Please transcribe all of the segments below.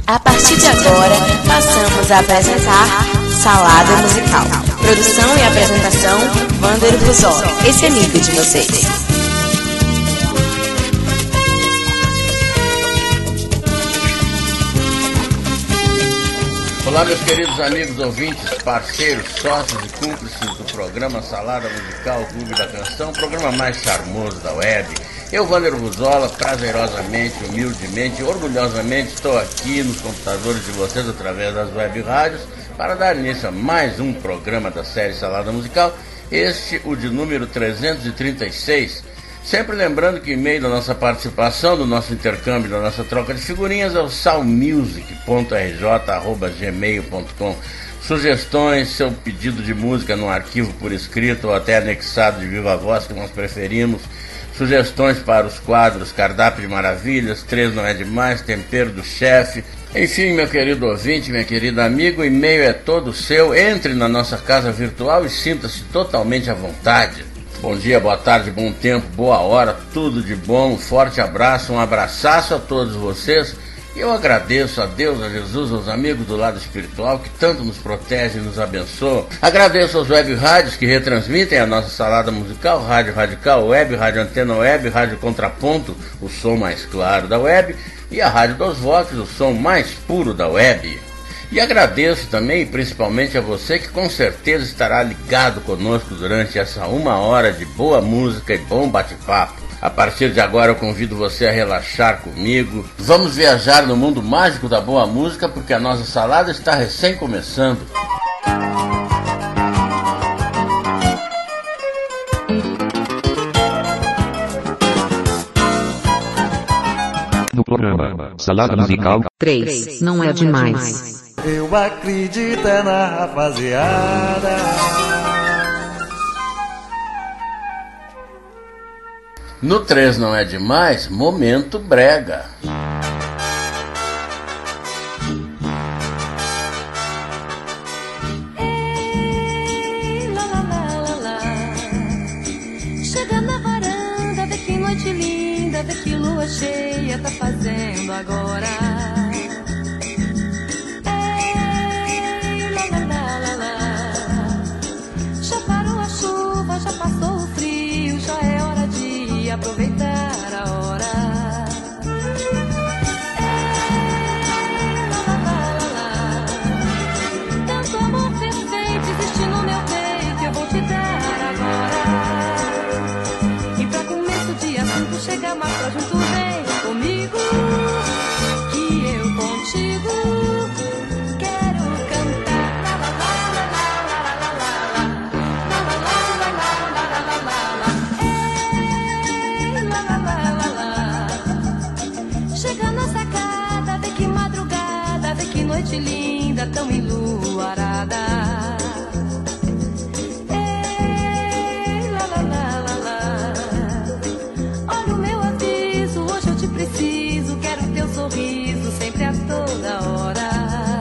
A partir de agora, passamos a apresentar Salada Musical. Produção e apresentação, Wander Buzola, esse amigo de vocês. Olá, meus queridos amigos ouvintes, parceiros, sócios e cúmplices do programa Salada Musical Clube da Canção, o programa mais charmoso da web. Eu, Wander Buzola, prazerosamente, humildemente, orgulhosamente estou aqui nos computadores de vocês através das web rádios para dar início a mais um programa da série Salada Musical, este o de número 336. Sempre lembrando que em meio da nossa participação, do nosso intercâmbio, da nossa troca de figurinhas é o salmusic.rj@gmail.com. Sugestões, seu pedido de música no arquivo por escrito ou até anexado de viva voz, que nós preferimos. Sugestões para os quadros Cardápio de Maravilhas, 3 não é demais, Tempero do Chefe. Enfim, meu querido ouvinte, minha querida amiga, o e-mail é todo seu. Entre na nossa casa virtual e sinta-se totalmente à vontade. Bom dia, boa tarde, bom tempo, boa hora, tudo de bom, um forte abraço, um abraçaço a todos vocês. E eu agradeço a Deus, a Jesus, aos amigos do lado espiritual que tanto nos protegem e nos abençoam. Agradeço aos web rádios que retransmitem a nossa salada musical, Rádio Radical Web, Rádio Antena Web, Rádio Contraponto, o som mais claro da web, e a Rádio dos Vox, o som mais puro da web. E agradeço também, principalmente a você que com certeza estará ligado conosco durante essa 1 hora de boa música e bom bate-papo. A partir de agora eu convido você a relaxar comigo. Vamos viajar no mundo mágico da boa música, porque a nossa salada está recém começando. No programa Salada Musical 3 não é demais. Eu acredito é na rapaziada. No 3 não é demais, momento brega. Ei, lá, lá, lá, lá, lá. Chega na varanda, vê que noite linda, vê que lua cheia tá fazendo agora. Ei, lá, lá, lá, lá, lá. Já parou a chuva, já passou o frio, já é hora de aproveitar a hora. Lá, lá, lá, lá, lá. Tanto amor perfeito existe no meu peito, eu vou te dar agora. E pra começo de assunto, chega mais pra junto, vem comigo, que eu contigo quero cantar. Lá, lá, lá, lá, lá, lá, lá, lá. Lá, lá, lá, lá, lá, lá, lá, lá, lá. Ei, lá, lá, lá, lá, lá. Chega na sacada, vê que madrugada, vê que noite linda, tão enluarada. Ei, lá, lá, lá, lá, lá. Olha o meu aviso, hoje eu te preciso, quero teu sorriso sempre a toda hora.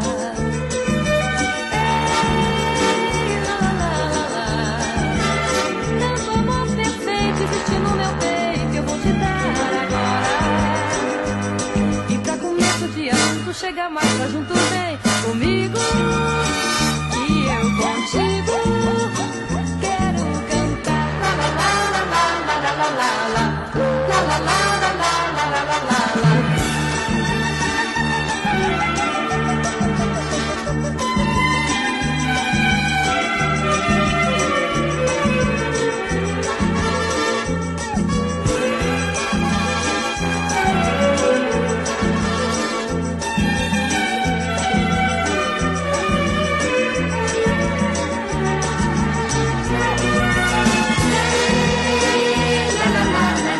Ei, lá, lá, lá, lá, lá. Tanto amor perfeito existe no meu peito, eu vou te dar agora. E pra começo de assunto, chega mais pra junto, vem comigo, que eu contigo quero cantar. Lá, lá, lá, lá, lá, lá, lá, lá, lá. Lá, lá, lá, lá, lá, lá, lá, lá, lá. Lá, lá, lá, lá,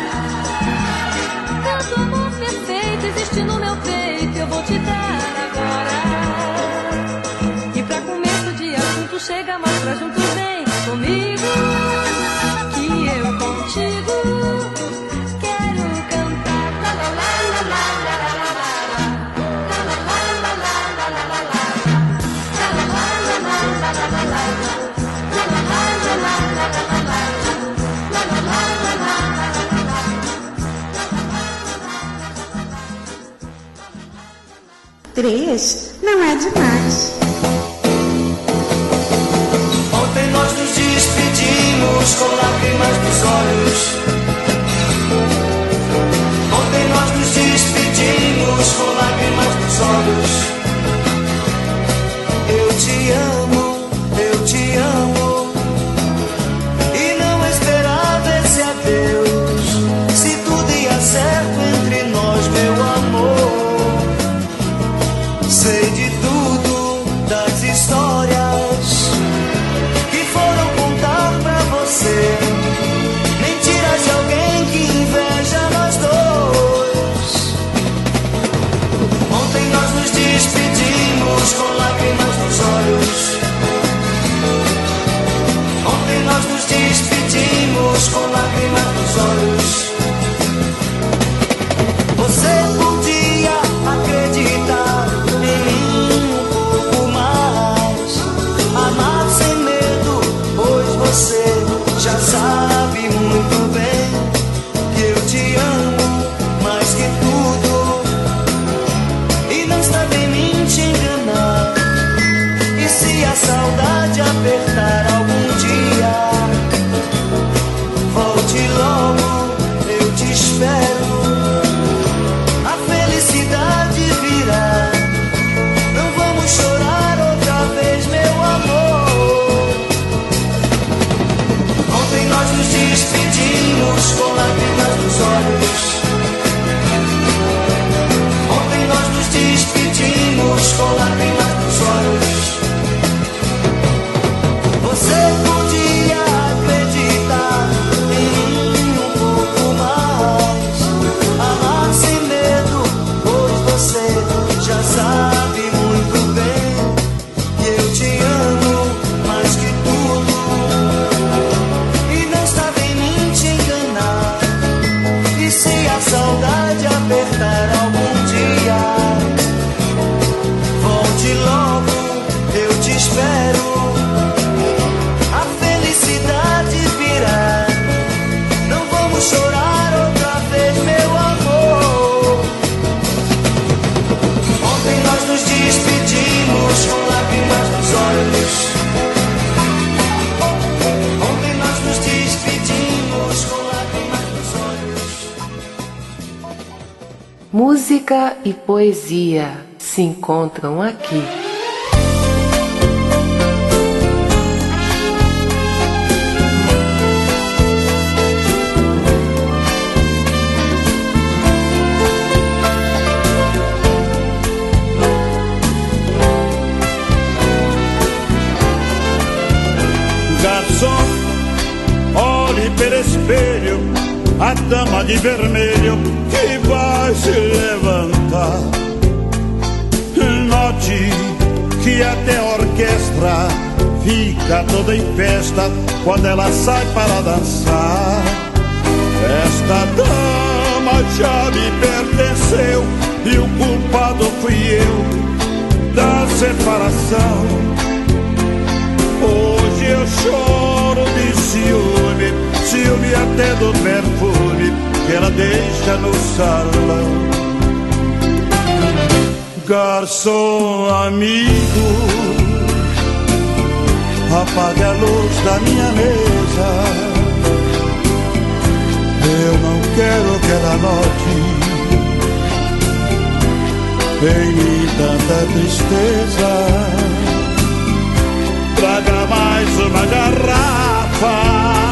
3 não é demais. Ontem nós nos despedimos com lágrimas nos olhos. Ontem nós nos despedimos com lágrimas nos olhos. Eu te amo, eu te amo. E não esperava esse adeus. Se tudo ia certo entre nós, meu amor. Sei de tudo, das histórias que foram contar pra você. Mentiras de alguém que inveja nós dois. Ontem nós nos despedimos com lágrimas nos olhos. Ontem nós nos despedimos com lágrimas nos olhos. Você podia acreditar em mim um pouco mais, amar sem medo, pois você já sabe muito bem que eu te amo mais que tudo. E não está em mim te enganar. E se a saudade apertar algum dia, volte logo, eu te espero. A felicidade virá. Não vamos chorar outra vez, meu amor. Ontem nós nos despedimos com lágrimas nos olhos. Ontem nós nos despedimos com lágrimas nos olhos. Você podia acreditar em mim um pouco mais, amar sem medo, pois você já sabe muito bem que eu te amo mais que tudo. E não estava em mim te enganar. E se a saudade apertar algum dia, volte logo, eu te espero. A felicidade virá. Não vamos chorar outra vez, meu amor. Ontem nós nos despedimos com lágrimas nos olhos. Ontem nós nos despedimos com lágrimas nos olhos. Música e poesia se encontram aqui. Garçom, olhe pelo espelho a dama de vermelho que vai se levantar. Note que até a orquestra fica toda em festa quando ela sai para dançar. Esta dama já me pertenceu e o culpado fui eu da separação. Hoje eu choro de ciúme, ciúme até do perfume que ela deixa no salão. Garçom amigo, apague a luz da minha mesa. Eu não quero que ela note em mim tanta tristeza. Traga mais uma garrafa,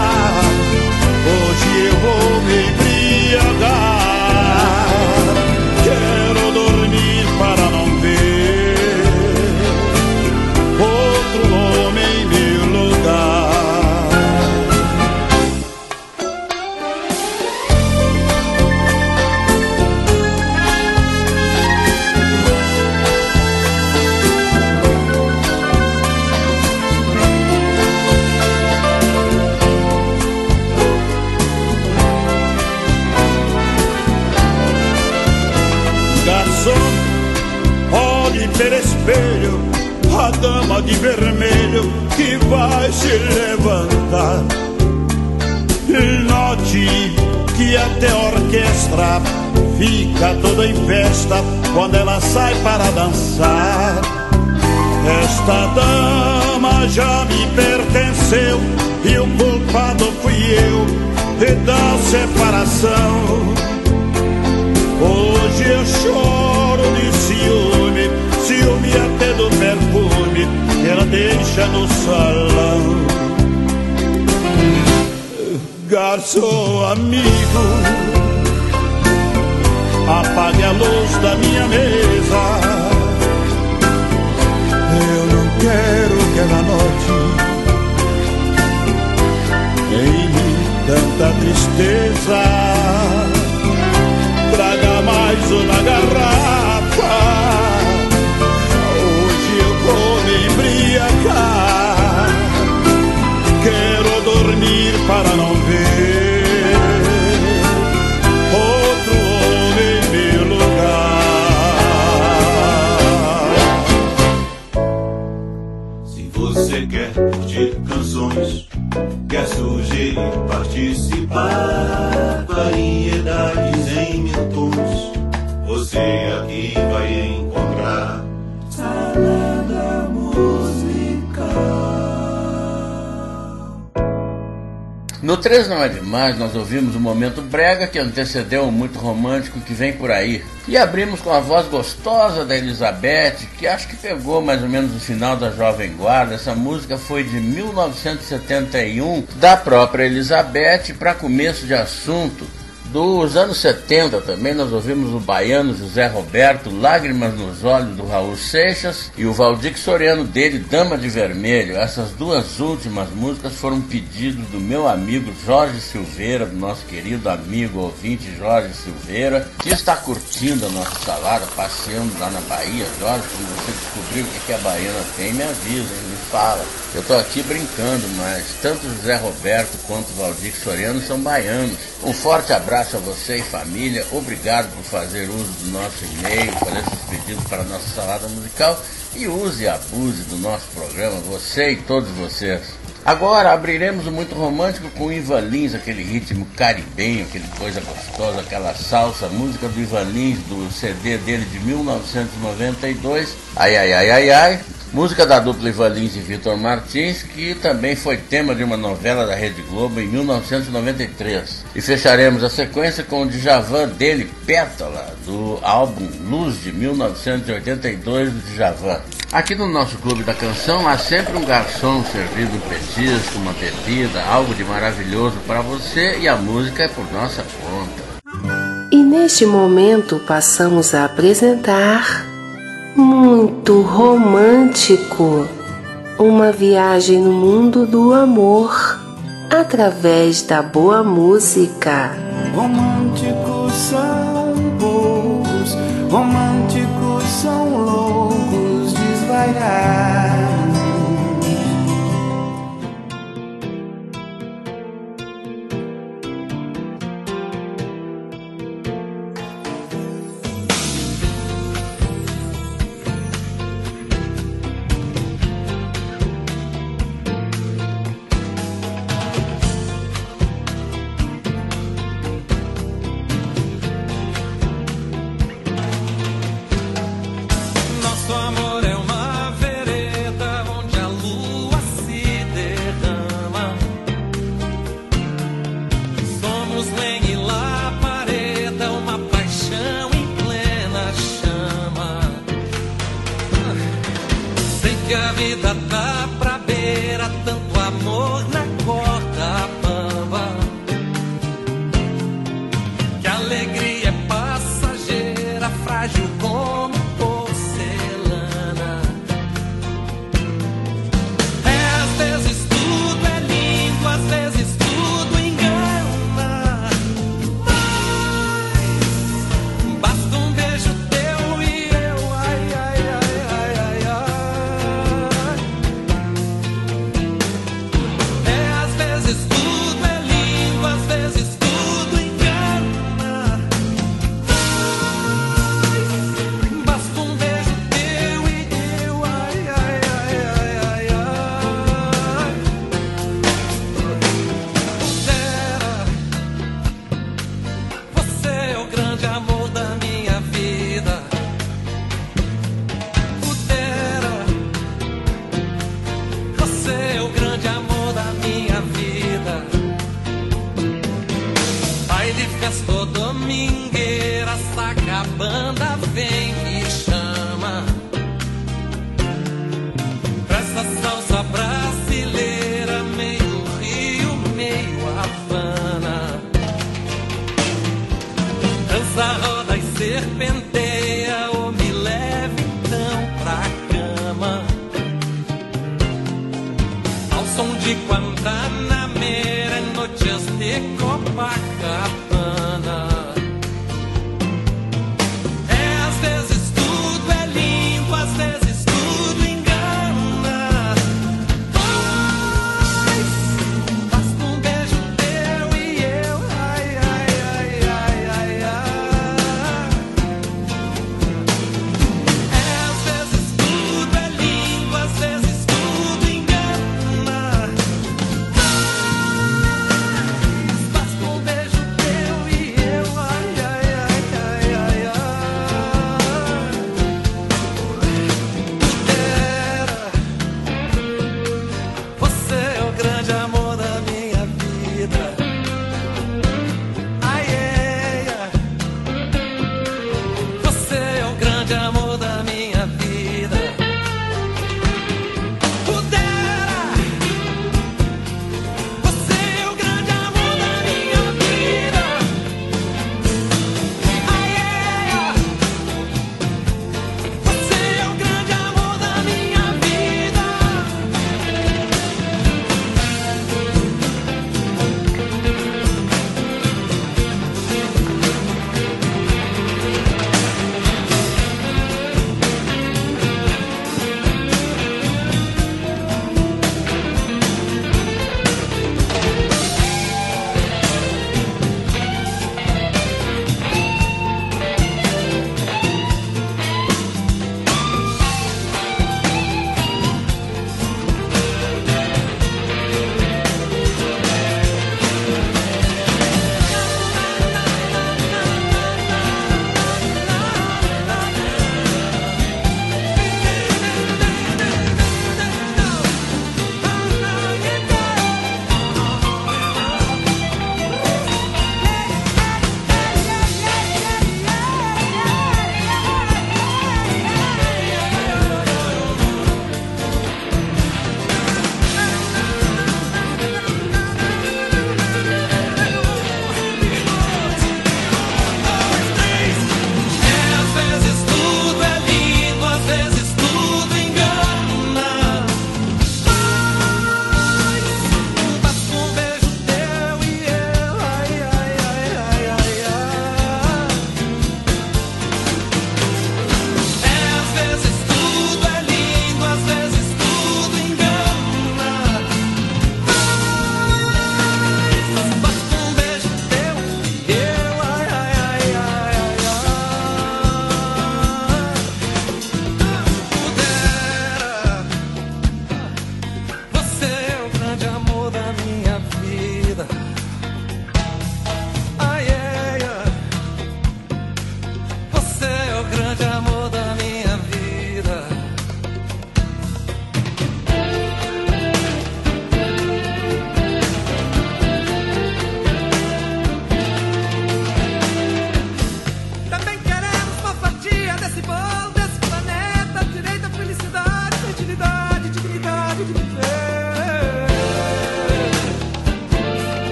hoje eu vou me embriagar. Quero dormir para não ver outro homem em meu lugar. Olhe pelo espelho a dama de vermelho que vai se levantar. Note que até a orquestra fica toda em festa quando ela sai para dançar. Esta dama já me pertenceu e o culpado fui eu da separação. Hoje eu choro de ciúme, ciúme até do perfume que ela deixa no salão. Garçom amigo, apague a luz da minha mesa. Eu não quero que ela note em mim tanta tristeza. Traga mais uma garrafa, hoje eu vou me embriagar. Quero dormir para não ver outro homem em meu lugar. Se você quer curtir canções, quer sugerir, participar, variedades em mil tons, você aqui vai encontrar Salada Musical. No 3 Não É Demais, nós ouvimos o momento brega que antecedeu o muito romântico que vem por aí. E abrimos com a voz gostosa da Elizabeth, que acho que pegou mais ou menos o final da Jovem Guarda. Essa música foi de 1971, da própria Elizabeth, para começo de assunto. Dos anos 70 também nós ouvimos o baiano José Roberto, Lágrimas nos Olhos, do Raul Seixas, e o Valdir Soriano dele, Dama de Vermelho. Essas duas últimas músicas foram pedidos do meu amigo Jorge Silveira, do nosso querido amigo ouvinte Jorge Silveira, que está curtindo a nossa salada, passeando lá na Bahia. Jorge, quando você descobrir o que a baiana tem, me avisa, me fala. Eu estou aqui brincando, mas tanto José Roberto quanto o Valdir Soriano são baianos. Um forte abraço a você e família, obrigado por fazer uso do nosso e-mail, fazer seus pedidos para a nossa salada musical e use e abuse do nosso programa, você e todos vocês. Agora abriremos o Muito Romântico com o Ivan Lins, aquele ritmo caribenho, aquele coisa gostosa, aquela salsa, música do Ivan Lins, do CD dele de 1992, Ai Ai Ai Ai Ai. Música da dupla Ivan Lins e Vitor Martins, que também foi tema de uma novela da Rede Globo em 1993. E fecharemos a sequência com o Djavan dele, Pétala, do álbum Luz de 1982 do Djavan. Aqui no nosso Clube da Canção há sempre um garçom servindo um petisco, uma bebida, algo de maravilhoso para você, e a música é por nossa conta. E neste momento passamos a apresentar Muito Romântico, uma viagem no mundo do amor através da boa música. Românticos são poucos, românticos são loucos, desvairados. Às vezes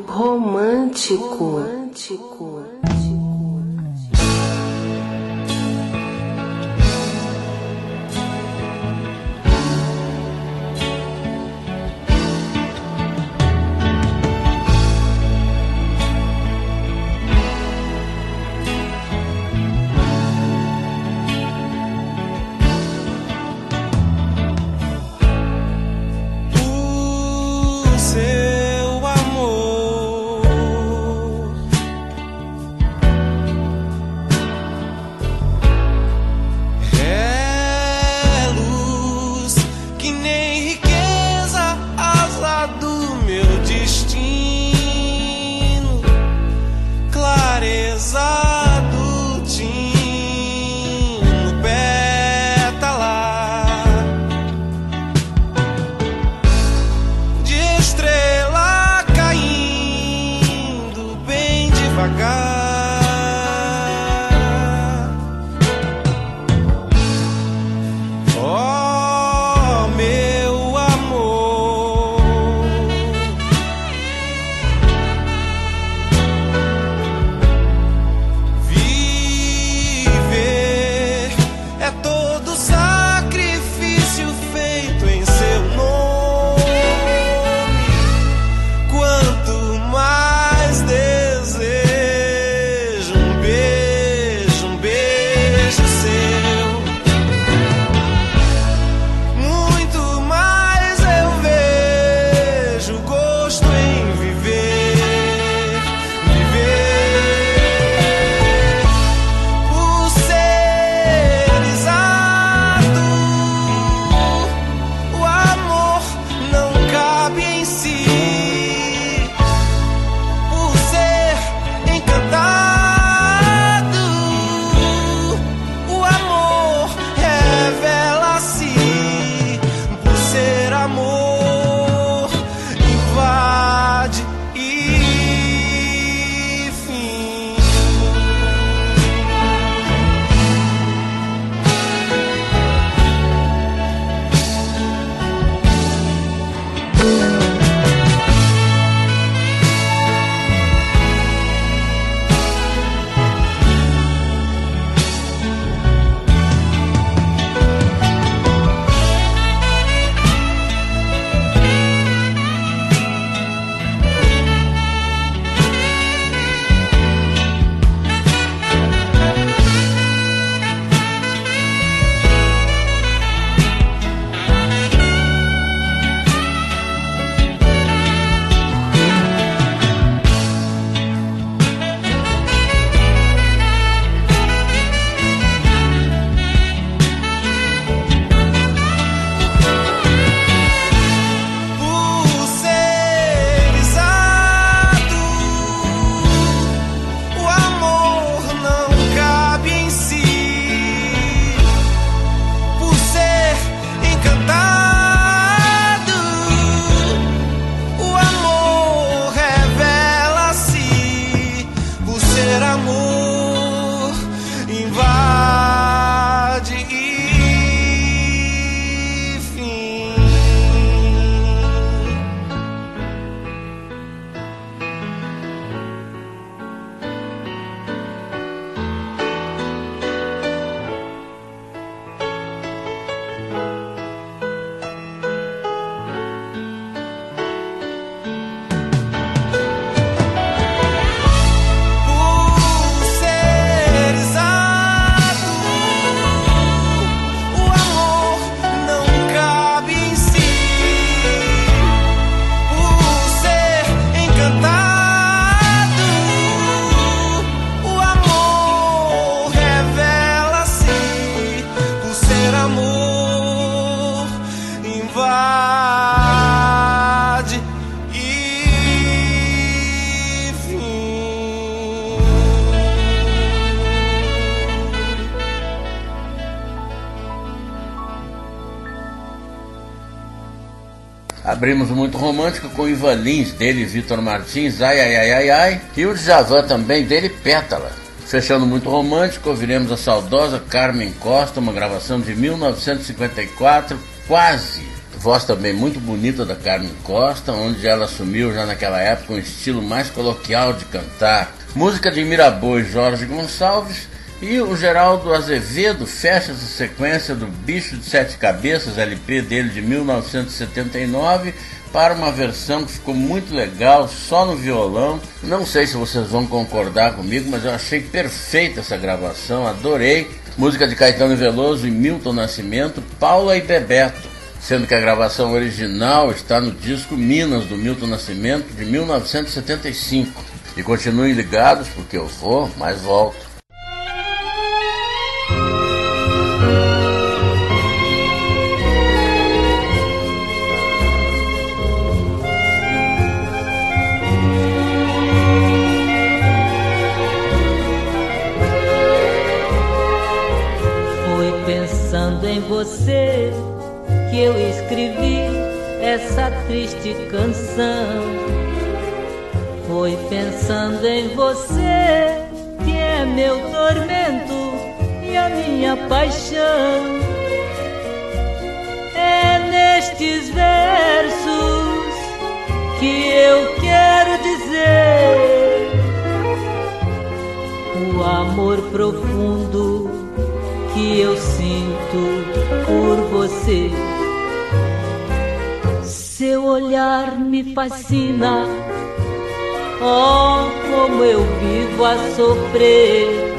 romântico. Abrimos muito romântico com Ivan Lins, dele Vitor Martins, Ai Ai Ai Ai Ai, e o Djavan também, dele Pétala. Fechando muito romântico, ouviremos a saudosa Carmen Costa, uma gravação de 1954, Quase, voz também muito bonita da Carmen Costa, onde ela assumiu já naquela época um estilo mais coloquial de cantar. Música de Mirabeau e Jorge Gonçalves, e o Geraldo Azevedo fecha essa sequência do Bicho de Sete Cabeças, LP dele de 1979, para uma versão que ficou muito legal, só no violão. Não sei se vocês vão concordar comigo, mas eu achei perfeita essa gravação, adorei. Música de Caetano Veloso e Milton Nascimento, Paula e Bebeto, sendo que a gravação original está no disco Minas, do Milton Nascimento, de 1975. E continuem ligados, porque eu vou, mas volto. Pensando em você que eu escrevi essa triste canção. Foi pensando em você que é meu tormento e a minha paixão. É nestes versos que eu quero dizer o amor profundo que eu sinto por você. Seu olhar me fascina, oh, como eu vivo a sofrer.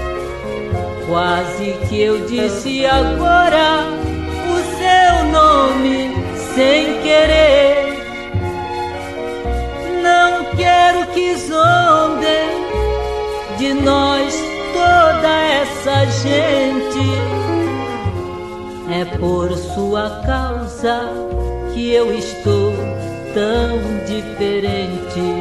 Quase que eu disse agora o seu nome sem querer. Não quero que zombem de nós toda essa gente. É por sua causa que eu estou tão diferente.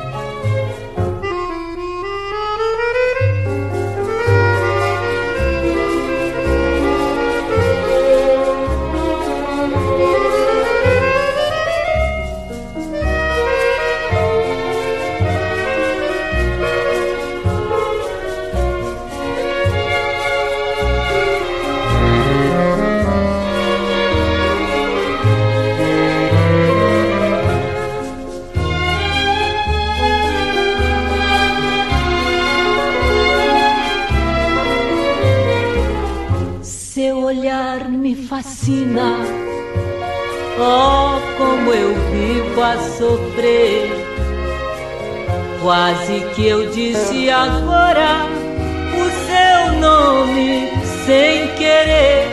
Me fascina, oh, como eu vivo a sofrer. Quase que eu disse agora o seu nome sem querer.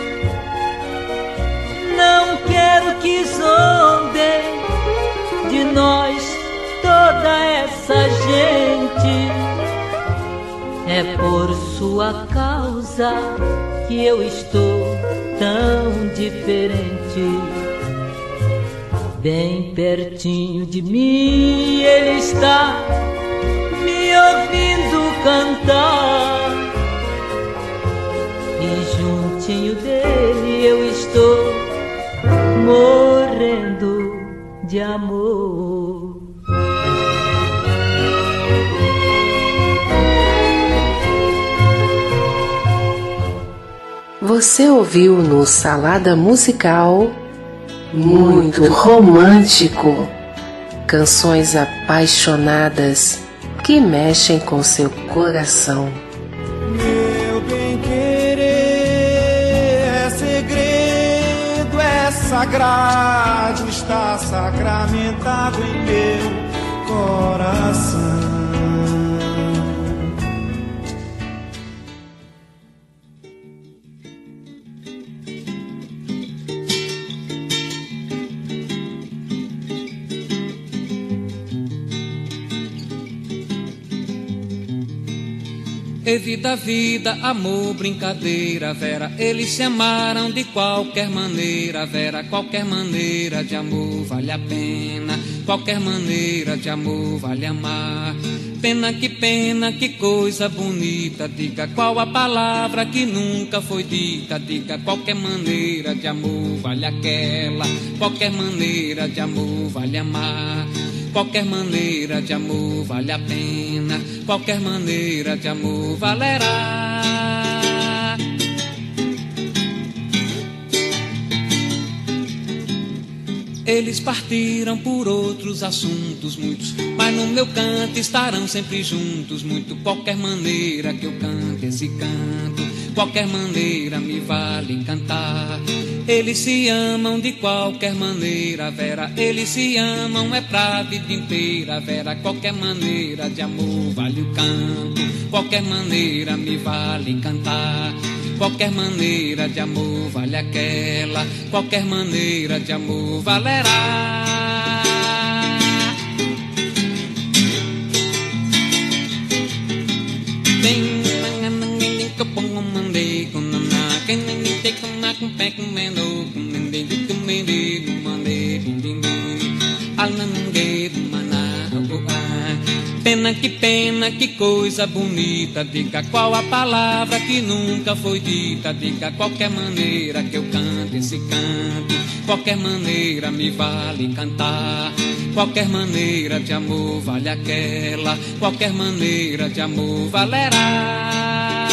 Não quero que zombem de nós toda essa gente. É por sua causa que eu estou tão diferente. Bem pertinho de mim ele está me ouvindo cantar, e juntinho dele eu estou morrendo de amor. Você ouviu no Salada Musical Muito Romântico, canções apaixonadas que mexem com seu coração. Meu bem-querer é segredo, é sagrado, está sacramentado em meu coração. E vida, vida, amor, brincadeira, Vera, eles se amaram de qualquer maneira, Vera, qualquer maneira de amor vale a pena, qualquer maneira de amor vale amar. Pena, que coisa bonita, diga qual a palavra que nunca foi dita, diga qualquer maneira de amor vale aquela, qualquer maneira de amor vale amar. Qualquer maneira de amor vale a pena, qualquer maneira de amor valerá. Eles partiram por outros assuntos muitos, mas no meu canto estarão sempre juntos. Muito qualquer maneira que eu cante esse canto, qualquer maneira me vale cantar. Eles se amam de qualquer maneira, Vera. Eles se amam é pra vida inteira, Vera. Qualquer maneira de amor vale o canto, qualquer maneira me vale cantar. Qualquer maneira de amor vale aquela, qualquer maneira de amor valerá. Pena, que coisa bonita. Diga qual a palavra que nunca foi dita. Diga qualquer maneira que eu cante esse canto, qualquer maneira me vale cantar. Qualquer maneira de amor vale aquela, qualquer maneira de amor valerá.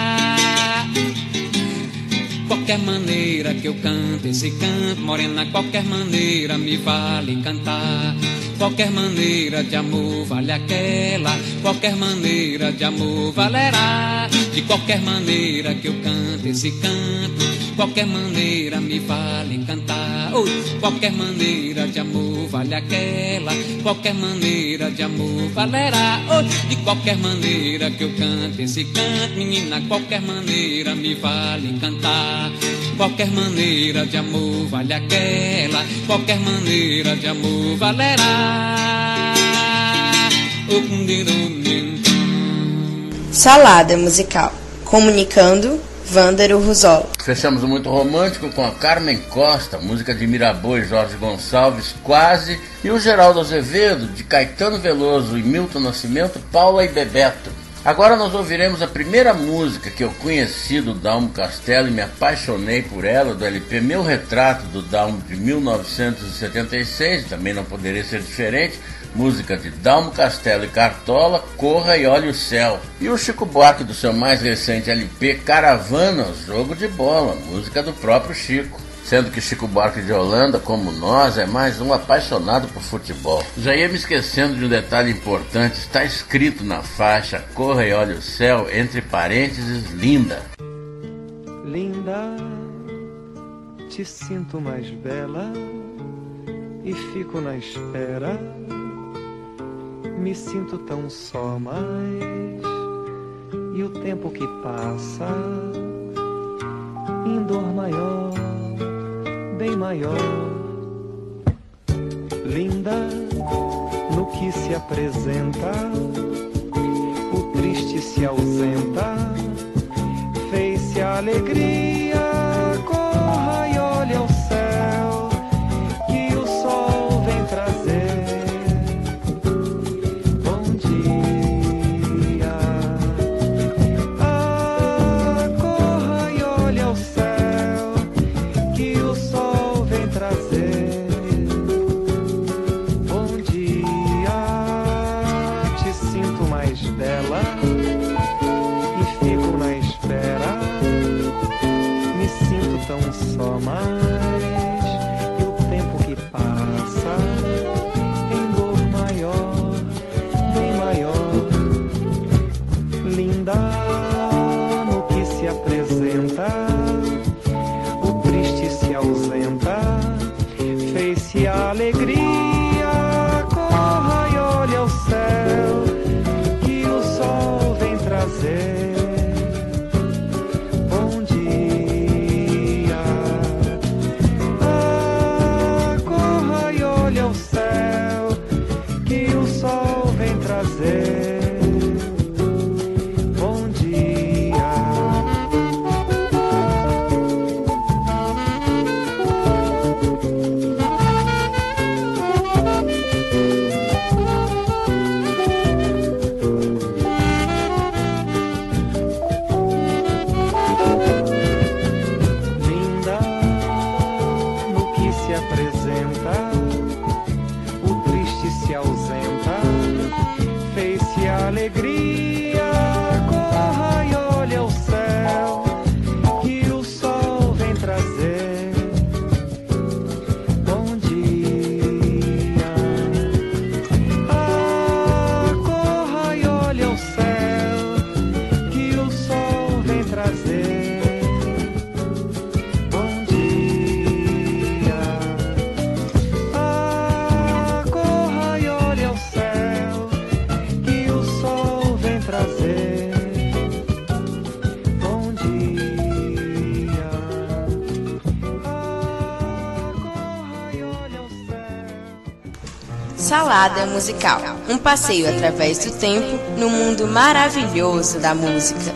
Qualquer maneira que eu cante esse canto, morena, qualquer maneira me vale cantar. Qualquer maneira de amor vale aquela, qualquer maneira de amor valerá. De qualquer maneira que eu cante esse canto, qualquer maneira me vale cantar. Qualquer maneira de amor vale aquela, qualquer maneira de amor valerá. De qualquer maneira que eu cante esse canto, menina, qualquer maneira me vale cantar. Qualquer maneira de amor vale aquela, qualquer maneira de amor valerá. Salada musical. Comunicando, Vândaro Ruzola. Fechamos o Muito Romântico com a Carmen Costa, música de Mirabeau e Jorge Gonçalves, Quase, e o Geraldo Azevedo, de Caetano Veloso e Milton Nascimento, Paula e Bebeto. Agora nós ouviremos a primeira música que eu conheci do Dalmo Castelo e me apaixonei por ela, do LP Meu Retrato, do Dalmo de 1976, também não poderia ser diferente, música de Dalmo Castelo e Cartola, Corra e Olhe o Céu. E o Chico Buarque do seu mais recente LP, Caravana, Jogo de Bola, música do próprio Chico. Sendo que Chico Buarque de Holanda, como nós, é mais um apaixonado por futebol. Já ia me esquecendo de um detalhe importante, está escrito na faixa Corra e Olhe o Céu, entre parênteses, linda. Linda, te sinto mais bela e fico na espera. Me sinto tão só mais, e o tempo que passa em dor maior, bem maior. Linda, no que se apresenta, o triste se ausenta. Fez-se a alegria, corra e olhe ao céu, que o sol vem trazer. Bom dia, corra e olhe ao céu, que o sol vem trazer. Bom dia, te sinto mais bela e fico na espera. Me sinto tão só mais, e o tempo que passa em dor maior, bem maior. Linda, no que se apresenta, o triste se ausenta. Fez-se a alegria, corra e olhe ao céu, que o sol vem trazer. Bom dia, corra e olhe ao céu, que o sol vem trazer. Bom dia, Salada Musical, um passeio através do tempo no mundo maravilhoso da música.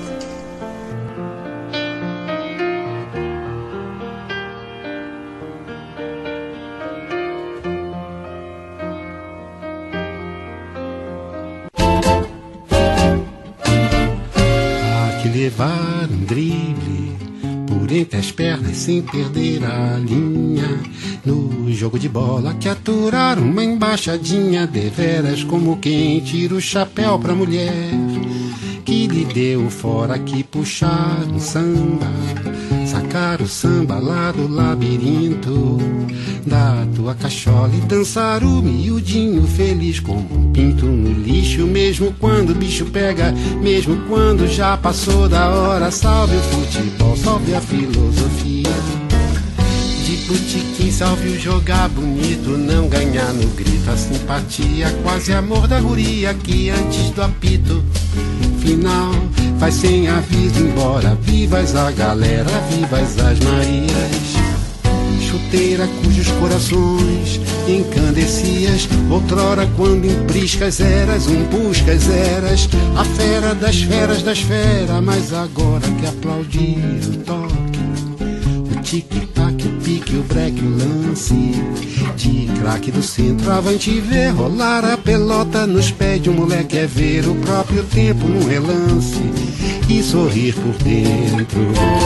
Há que levar um drible por entre as pernas sem perder a linha. No jogo de bola que aturar uma embaixadinha, deveras como quem tira o chapéu pra mulher que lhe deu fora que puxar um samba, sacar o samba lá do labirinto da tua cachola e dançar o miudinho feliz como um pinto no lixo, mesmo quando o bicho pega, mesmo quando já passou da hora. Salve o futebol, salve a filosofia de botequim, salve o jogar bonito, não ganhar no grito, a simpatia, quase amor da guria que antes do apito final vai sem aviso embora. Vivas a galera, vivas as Marias, chuteira cujos corações encandecias outrora quando em priscas eras um puscas eras a fera das feras das feras, mas agora que aplaudir o toque, o tic-tac, o pique, o break, o lance de craque do centro, avante ver rolar a pelota nos pés de um moleque, é ver o próprio tempo num relance e sorrir por dentro.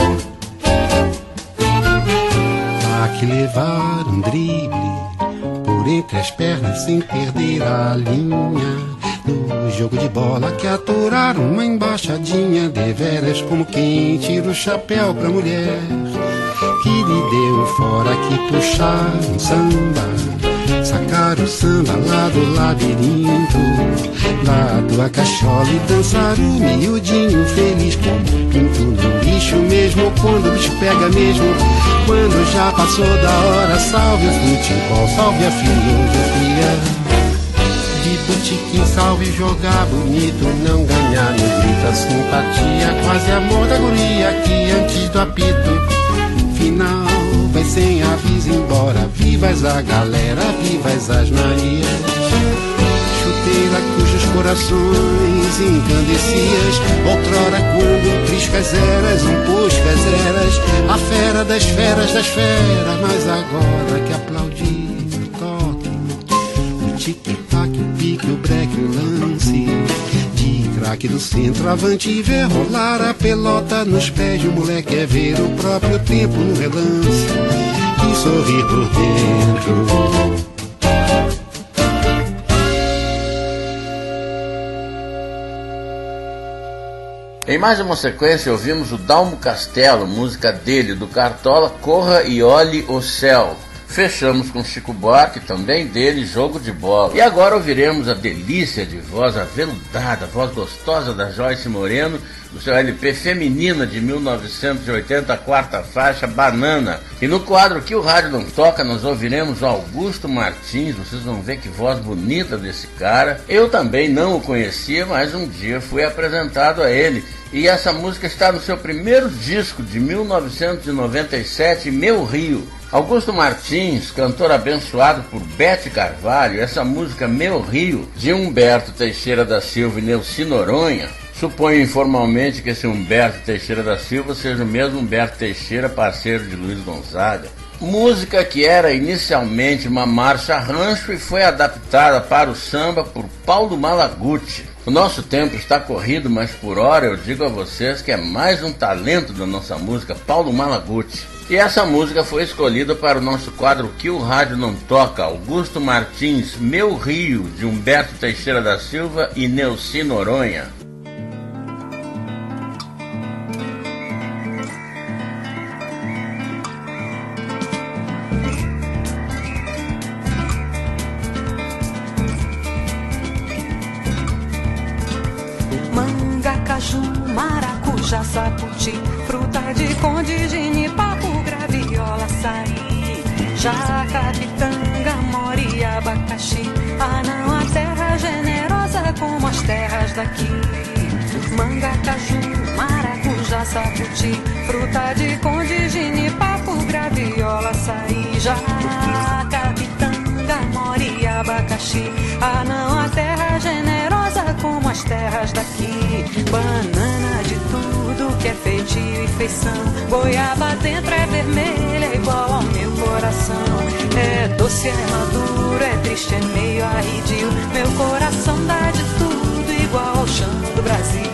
Há que levar um drible por entre as pernas sem perder a linha. No jogo de bola que aturar uma embaixadinha, deveras como quem tira o chapéu pra mulher que lhe deu fora que puxar um samba, sacar o samba lá do labirinto da tua cachola e dançar o miudinho feliz como um pinto no lixo, mesmo quando o bicho pega, mesmo quando já passou da hora. Salve o futebol, salve a filosofia de botequim, salve jogar bonito, não ganhar no grito, a simpatia, quase amor da guria que antes do apito final vai sem aviso embora. Vivas a galera, vivas as Marias, chuteira cujos corações incandescias outrora quando priscas eras, um puscas eras, a fera das feras das feras, mas agora que aplaudir o toque, o tic-tac, o pique, o break, o lance de craque do centro, avante e ver rolar a pelota nos pés de um moleque, é ver o próprio tempo no relance e sorrir por dentro. Em mais uma sequência ouvimos o Dalmo Castelo, música dele, do Cartola, Corra e Olhe o Céu. Fechamos com Chico Buarque, também dele, Jogo de Bola. E agora ouviremos a delícia de voz aveludada, voz gostosa da Joyce Moreno, do seu LP Feminina de 1980, a quarta faixa, Banana. E no quadro Que o Rádio Não Toca, nós ouviremos o Augusto Martins. Vocês vão ver que voz bonita desse cara. Eu também não o conhecia, mas um dia fui apresentado a ele. E essa música está no seu primeiro disco de 1997, Meu Rio. Augusto Martins, cantor abençoado por Bete Carvalho, essa música Meu Rio, de Humberto Teixeira da Silva e Neuci Noronha. Suponho informalmente que esse Humberto Teixeira da Silva seja o mesmo Humberto Teixeira, parceiro de Luiz Gonzaga. Música que era inicialmente uma marcha rancho e foi adaptada para o samba por Paulo Malaguti. O nosso tempo está corrido, mas por hora eu digo a vocês que é mais um talento da nossa música, Paulo Malaguti. E essa música foi escolhida para o nosso quadro Que o Rádio Não Toca, Augusto Martins, Meu Rio, de Humberto Teixeira da Silva e Neuci Noronha. Manga, caju, maracujá, saputi, fruta de conde, ginipapo, graviola, açaí, jaca, pitanga, mori, abacaxi. Ah, não, a terra generosa como as terras daqui. Manga, caju, maracujá, saputi, fruta de conde, ginipapo, graviola, açaí, jaca, pitanga, mori, abacaxi. abacaxi. Ah não, a terra é generosa como as terras daqui. Banana de tudo que é feitio e feição. Goiaba dentro é vermelha igual ao meu coração. É doce, é maduro, é triste, é meio arredio. Meu coração dá de tudo igual ao chão do Brasil.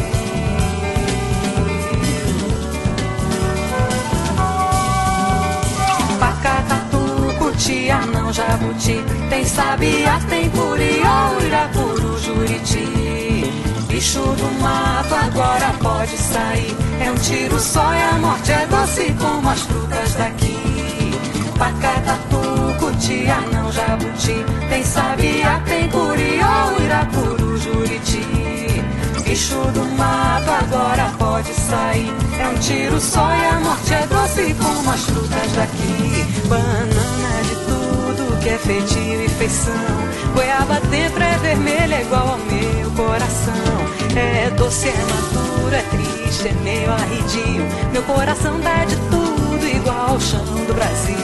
Pacatatu, cuti, anão, jabuti. Tem sabiá, tem curió, irapuru, juriti. Bicho do mato agora pode sair. É um tiro só e a morte é doce como as frutas daqui. Pacatatu, cuti, anão, jabuti. Tem sabiá, tem curió, irapuru, juriti. Bicho do mato agora pode sair. É um tiro só e a morte é doce como as frutas daqui. Banana de tudo que é feitio e feição. Goiaba dentro é vermelha igual ao meu coração. É doce, é maduro, é triste, é meio arredio. Meu coração dá de tudo igual ao chão do Brasil.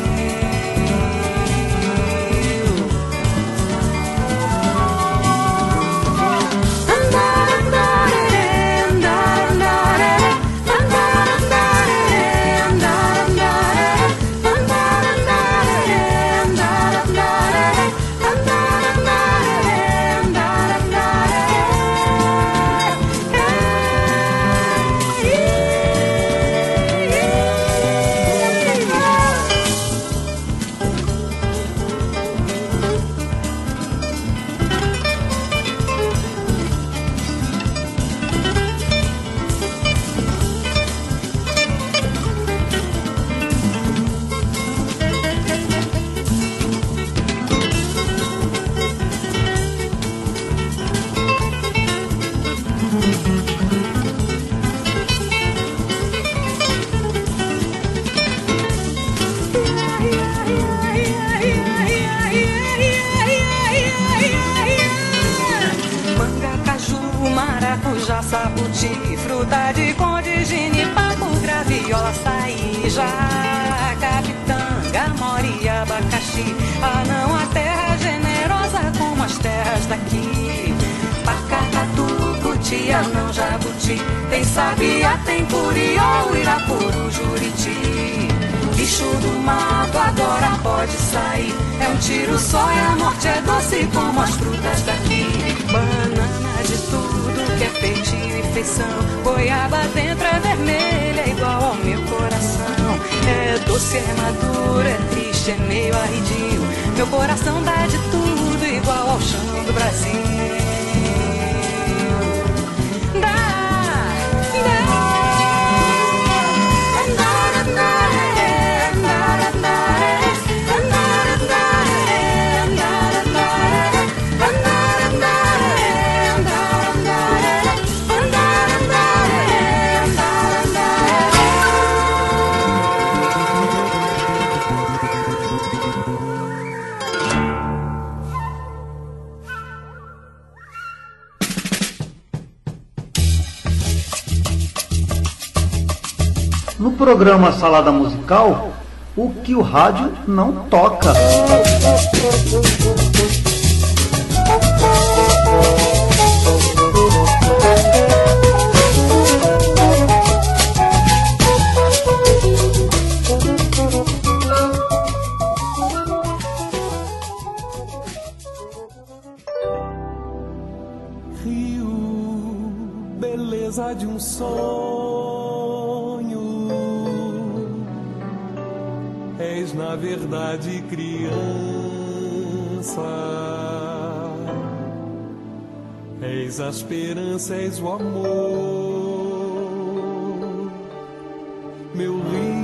Sabuti, fruta de conde, ginipapo, graviola, açaí, jaca, pitanga, mori, abacaxi. Ah não, a terra é generosa como as terras daqui. Pacatatu, cuti, anão, jabuti. Tem sabiá, tem curió, irapuru, juriti. Bicho do mato agora pode sair. É um tiro só e a morte é doce como as frutas daqui. Banana de tudo que é feitio e feição. Goiaba dentro é vermelha igual ao meu coração. É doce, é maduro, é triste, é meio arredio. Meu coração dá de tudo igual ao chão do Brasil. No programa Salada Musical, o que o rádio não toca. Rio, beleza de um sonho, és na verdade criança, és a esperança, és o amor, meu rio.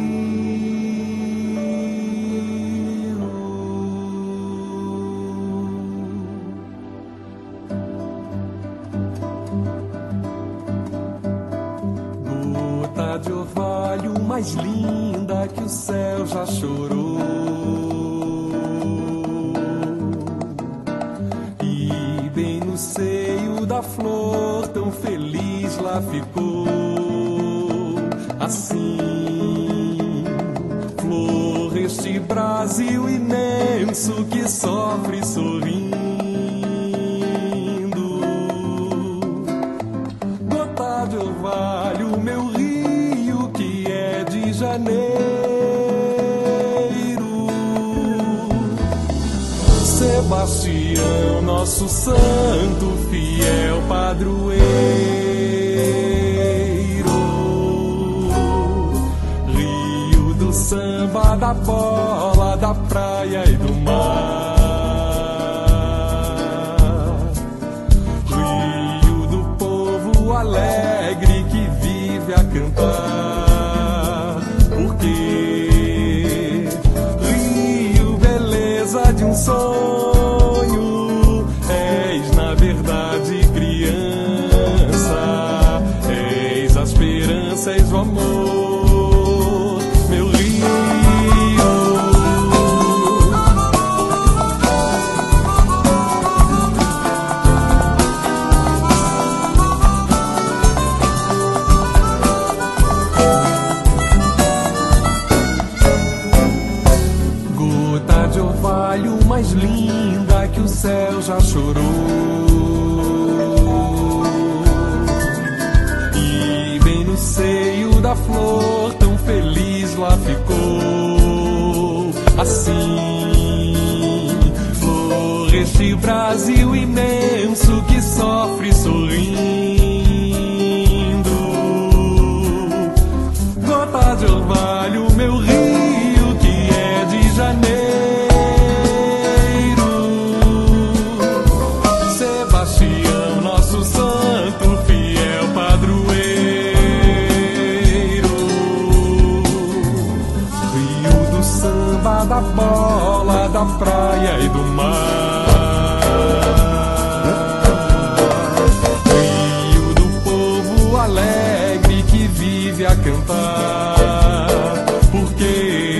Gota de orvalho mais linda que o céu já chorou, e bem no seio da flor tão feliz lá ficou. Assim, flor, este Brasil imenso que sofre sorrindo, Sebastião, nosso santo fiel padroeiro, Rio do samba, da bola, da praia e do mar, Rio do povo alegre que vive a cantar, porque Rio, beleza de um sonho, és o amor, meu Rio. Gota de orvalho mais linda que o céu já chorou, seio da flor tão feliz lá ficou. Assim, flor, este Brasil imenso que sofre sorrindo. Gota de orvalho, meu rio que é de janeiro. Sebastião, nosso santo fiel padroeiro, da bola, da praia e do mar, Rio do povo alegre que vive a cantar, porque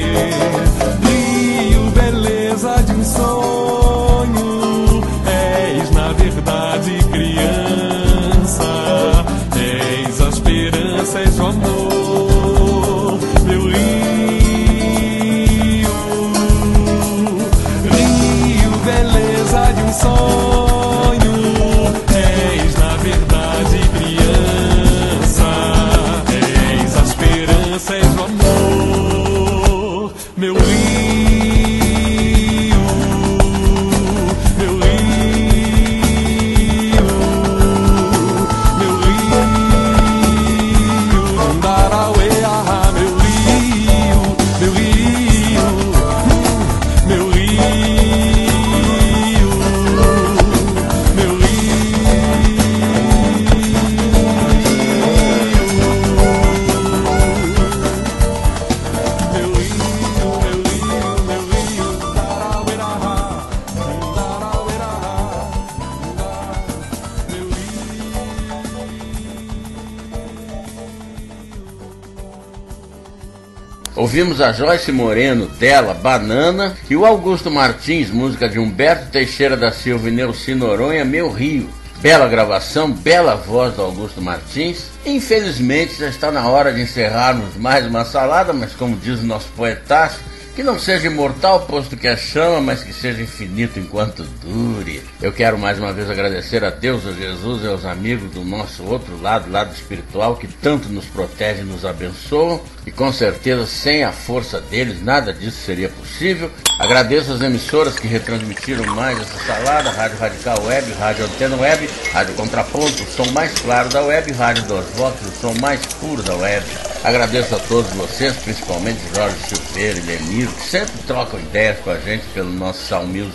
Rio, beleza de um sonho, és na verdade criança, és a esperança, és o amor, meu Rio. De um sonho, és na verdade criança, és a esperança, és o amor, meu Rio, meu Rio, meu Rio, Daraueá, meu Rio, meu Rio, meu Rio. Ouvimos a Joyce Moreno, dela, Banana, e o Augusto Martins, música de Humberto Teixeira da Silva e Neuci Noronha, Meu Rio. Bela gravação, bela voz do Augusto Martins. Infelizmente já está na hora de encerrarmos mais uma salada, mas como diz o nosso poetaço, que não seja imortal, posto que é chama, mas que seja infinito enquanto dure. Eu quero mais uma vez agradecer a Deus, a Jesus e aos amigos do nosso outro lado, lado espiritual, que tanto nos protege e nos abençoam, e com certeza sem a força deles nada disso seria possível. Agradeço as emissoras que retransmitiram mais essa salada: Rádio Radical Web, Rádio Antena Web, Rádio Contraponto, o som mais claro da web, Rádio Dos Votos, o som mais puro da web. Agradeço a todos vocês, principalmente Jorge Silveira e Lenir, que sempre trocam ideias com a gente pelo nosso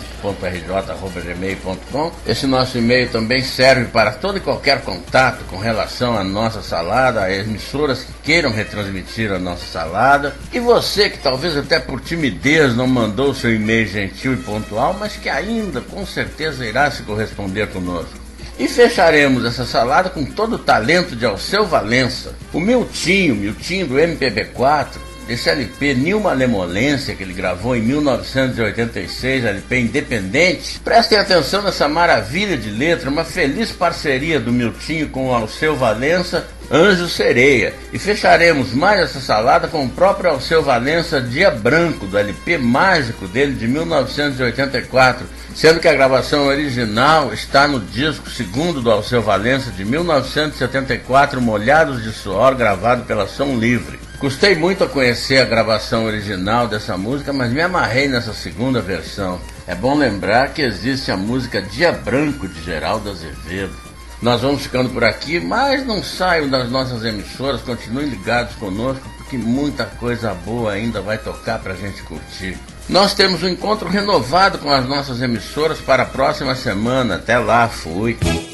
salmusic.rj@gmail.com. Esse nosso e-mail também serve para todo e qualquer contato com relação à nossa salada, a emissoras que queiram retransmitir a nossa salada. E você que talvez até por timidez não mandou o seu e-mail gentil e pontual, mas que ainda com certeza irá se corresponder conosco. E fecharemos essa salada com todo o talento de Alceu Valença, o Miltinho do MPB4, desse LP Nilma Lemolência, que ele gravou em 1986, LP independente. Prestem atenção nessa maravilha de letra, uma feliz parceria do Miltinho com o Alceu Valença, Anjo Sereia. E fecharemos mais essa salada com o próprio Alceu Valença, Dia Branco, do LP Mágico dele de 1984, sendo que a gravação original está no disco segundo do Alceu Valença de 1974, Molhados de Suor, gravado pela Som Livre. Custei muito a conhecer a gravação original dessa música, mas me amarrei nessa segunda versão. É bom lembrar que existe a música Dia Branco de Geraldo Azevedo. Nós vamos ficando por aqui, mas não saiam das nossas emissoras, continuem ligados conosco, porque muita coisa boa ainda vai tocar pra gente curtir. Nós temos um encontro renovado com as nossas emissoras para a próxima semana. Até lá, fui!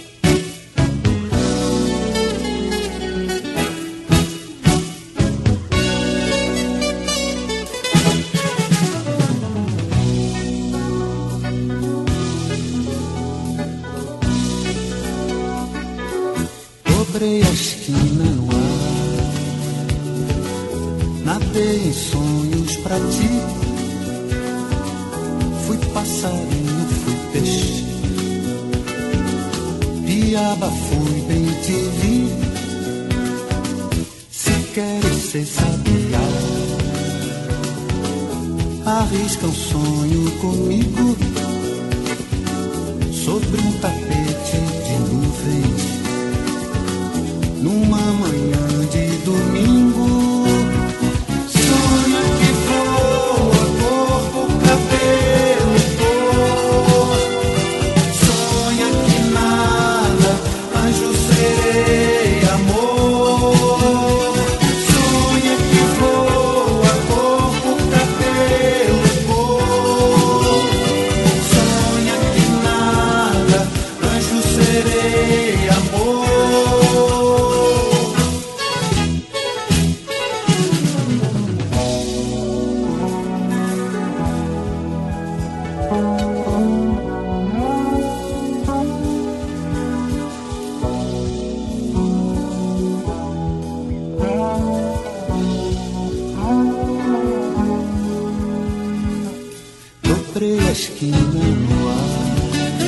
Dobrei a esquina no ar, nadei em sonhos pra ti. Fui passarinho, fui peixe, piaba fui, bem te vi. Se queres ser sabiá, arrisca um sonho comigo, sobre um tapete de nuvens, numa manhã de domingo. Sonha que voa, corpo, cabelo, cor. Sonha que nada, anjo, sereia, amor. Sonha que voa, corpo, cabelo, cor. Sonha que nada, anjo, sereia, amor. Dobrei a esquina no ar,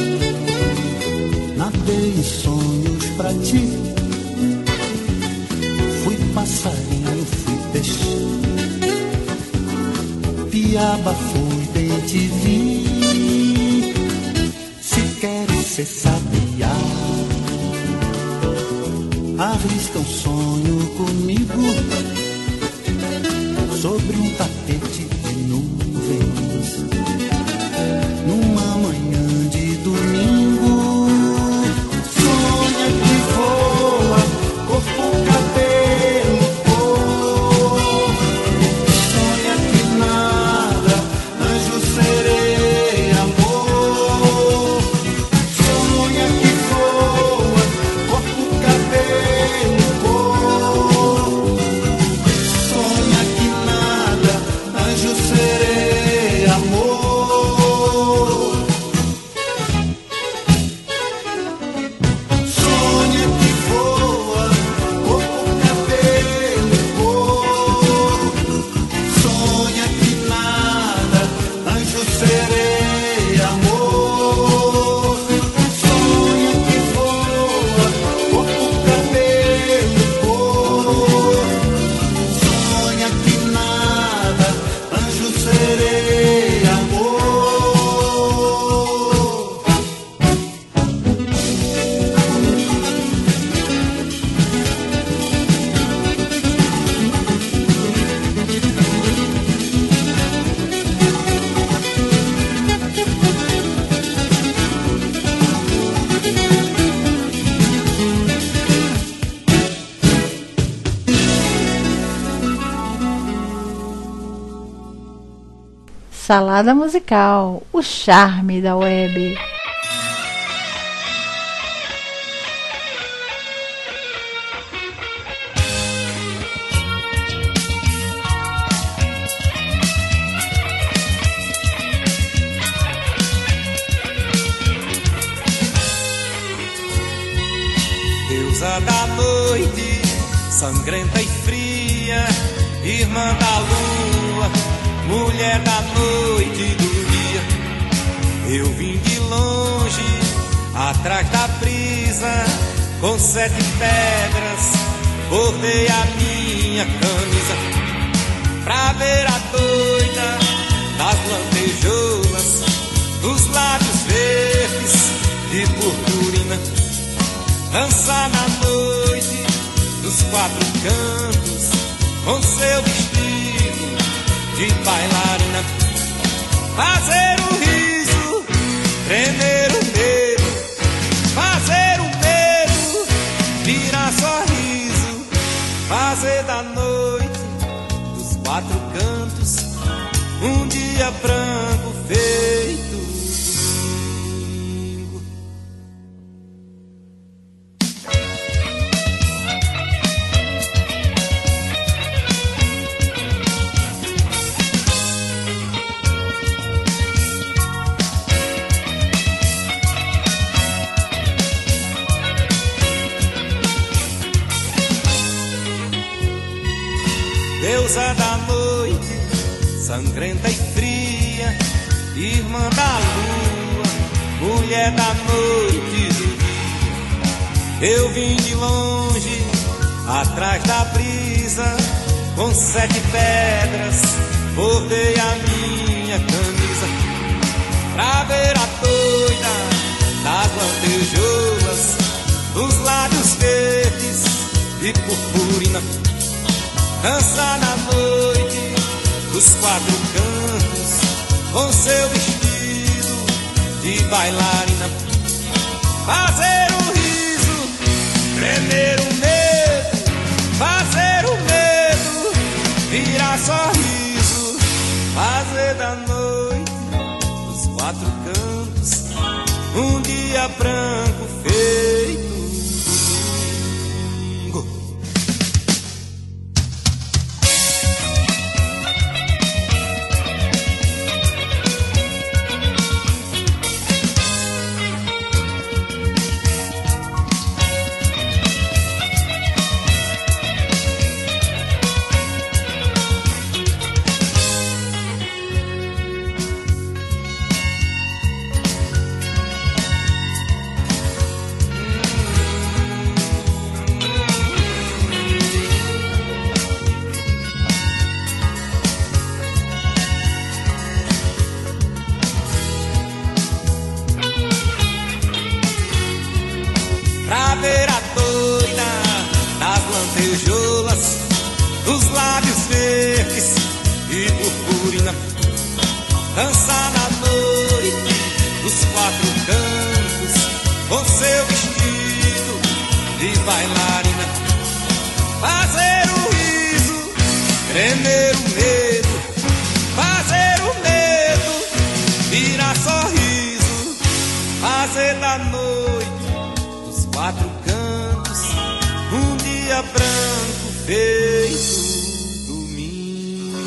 nadei em sonhos pra ti. Fui passarinho, fui peixe, piaba fui, bem te vi. Se queres ser sabiá, arrisca um sonho comigo, sobre um tapete de nuvens, numa manhã de domingo. Sonha que voa, corpo, cabelo, cor. Sonha que nada, anjo, sereia, amor. Sonha que voa, corpo, cabelo, cor. Sonha que nada, anjo, sereia, amor. Sonha que voa, corpo, cabelo, cor. Sonha que nada, anjo, sereia, amor. Sonha que voa, corpo, cabelo, cor. Sonha que nada, anjo, sereia, amor. Salada musical, o charme da web. Deusa da noite, sangrenta e fria, irmã da lua, mulher da noite e do dia. Eu vim de longe, atrás da brisa, com 7 pedras, bordei a minha camisa, pra ver a doida das lantejoulas, dos lábios verdes de purpurina, dançar na noite dos 4 cantos, com seu vestido de bailarina. Fazer o riso, tremer o medo, fazer o medo virar sorriso, fazer da noite dos quatro cantos um dia branco feito domingo. Deusa da noite, sangrenta e fria, irmã da lua, mulher da noite do dia. Eu vim de longe, atrás da brisa, com 7 pedras, bordei a minha camisa, pra ver a doida das lantejoulas, dos lábios verdes de purpurina. Dançar na noite dos quatro cantos com seu vestido de bailarina. Fazer o riso, tremer o medo, fazer o medo virar sorriso, fazer da noite dos quatro cantos um dia branco feito domingo. Pra ver a doida das lantejoulas, dos lábios verdes e purpurina. Dançar na noite dos quatro cantos com seu vestido de bailarina. Fazer o riso, tremer o medo, fazer o medo virar sorriso, fazer da noite quatro cantos um dia branco feito domingo.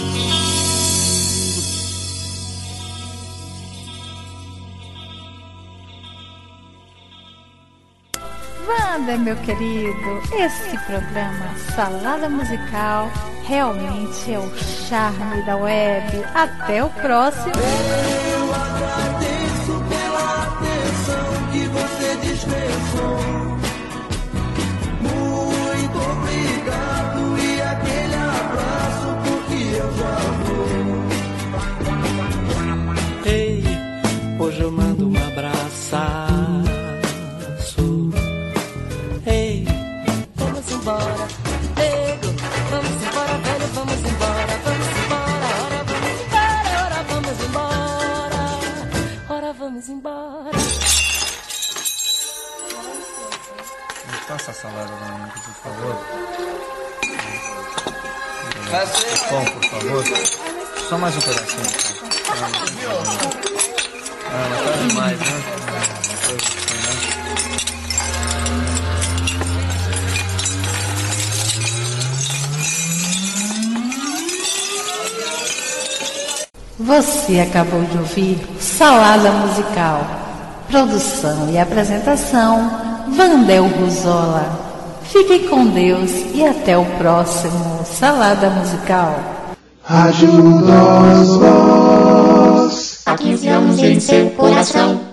Wander, meu querido, esse programa Salada Musical realmente é o charme da web. Até o próximo. Eu agradeço pela atenção que você dispensou. Muito obrigado e aquele abraço, porque eu já vou. Ei, hoje eu mando um abraço. Ei, vamos embora, nego, vamos embora, velho, vamos embora, vamos embora, ora vamos embora, ora vamos embora, ora vamos embora. Passa a salada pra mim, por favor. Pão, por favor. Só mais um pedacinho. Mas tá demais, né? Você acabou de ouvir Salada Musical. Produção e apresentação Vandel Ruzola. Fiquem com Deus e até o próximo Salada Musical. Ajuda-os, vós. Há 15 anos em seu coração.